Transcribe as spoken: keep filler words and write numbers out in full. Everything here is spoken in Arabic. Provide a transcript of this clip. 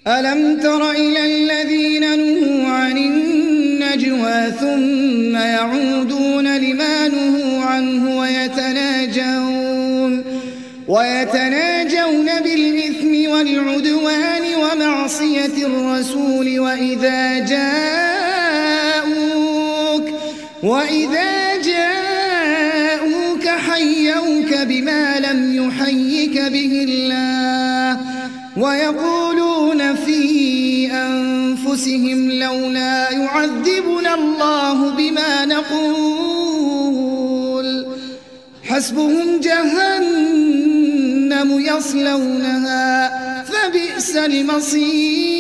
ألم تر إلى الذين نهوا عن النجوى ثم يعودون لما نهوا عنه ويتناجون, ويتناجون بالإثم والعدوان ومعصية الرسول وإذا جاءوك, وإذا جاءوك حيوك بما لم يحيك به الله ويقولون في أنفسهم لولا يعذبنا الله بما نقول حسبهم جهنم يصلونها فبئس المصير.